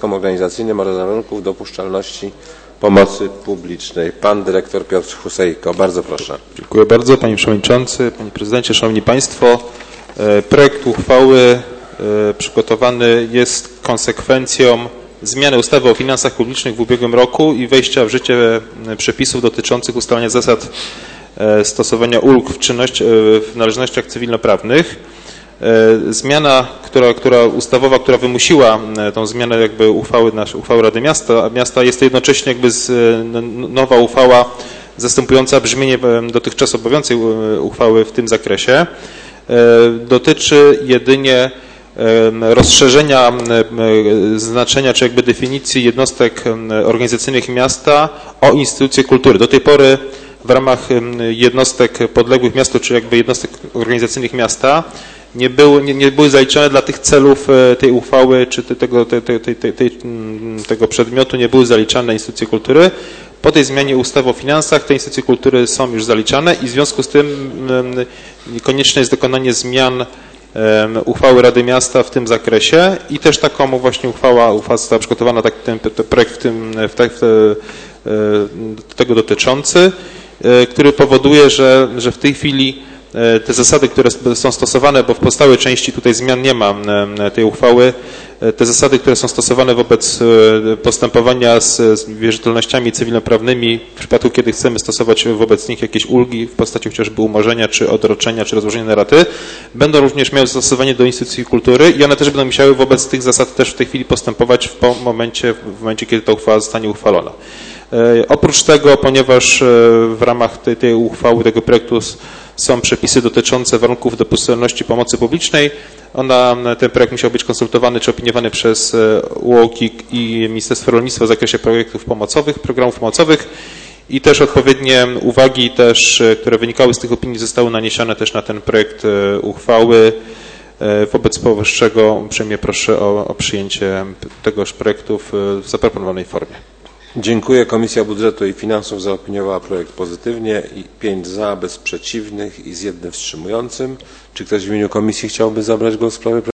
środowiskom organizacyjnym oraz warunków dopuszczalności pomocy publicznej. Pan dyrektor Piotr Husejko. Bardzo proszę. Dziękuję bardzo. Panie Przewodniczący, Panie Prezydencie, Szanowni Państwo. Projekt uchwały przygotowany jest konsekwencją zmiany ustawy o finansach publicznych w ubiegłym roku i wejścia w życie przepisów dotyczących ustalenia zasad stosowania ulg w należnościach cywilnoprawnych. Zmiana ustawowa, która wymusiła tą zmianę uchwały Rady Miasta, jest to jednocześnie nowa uchwała zastępująca brzmienie dotychczas obowiązującej uchwały w tym zakresie. Dotyczy jedynie rozszerzenia znaczenia czy definicji jednostek organizacyjnych miasta o instytucje kultury. Do tej pory w ramach jednostek podległych miastu, czy jednostek organizacyjnych miasta nie były zaliczane dla tych celów tej uchwały, czy tego przedmiotu nie były zaliczane instytucje kultury. Po tej zmianie ustawy o finansach te instytucje kultury są już zaliczane i w związku z tym konieczne jest dokonanie zmian uchwały Rady Miasta w tym zakresie i też taką właśnie uchwała została przygotowana, ten projekt tego dotyczący, który powoduje, że w tej chwili te zasady, które są stosowane, bo w pozostałej części tutaj zmian nie ma tej uchwały, te zasady, które są stosowane wobec postępowania z wierzytelnościami cywilnoprawnymi, w przypadku kiedy chcemy stosować wobec nich jakieś ulgi w postaci chociażby umorzenia, czy odroczenia, czy rozłożenia na raty, będą również miały zastosowanie do instytucji kultury i one też będą musiały wobec tych zasad też w tej chwili postępować w momencie, kiedy ta uchwała zostanie uchwalona. Oprócz tego, ponieważ w ramach tej uchwały, tego projektu są przepisy dotyczące warunków dopuszczalności pomocy publicznej, ten projekt musiał być konsultowany czy opiniowany przez UOKiK i Ministerstwo Rolnictwa w zakresie projektów pomocowych, programów pomocowych i też odpowiednie uwagi, które wynikały z tych opinii, zostały naniesione też na ten projekt uchwały. Wobec powyższego uprzejmie proszę o przyjęcie tegoż projektu w zaproponowanej formie. Dziękuję. Komisja Budżetu i Finansów zaopiniowała projekt pozytywnie. 5 za, bez przeciwnych i z 1 wstrzymującym. Czy ktoś w imieniu komisji chciałby zabrać głos w sprawie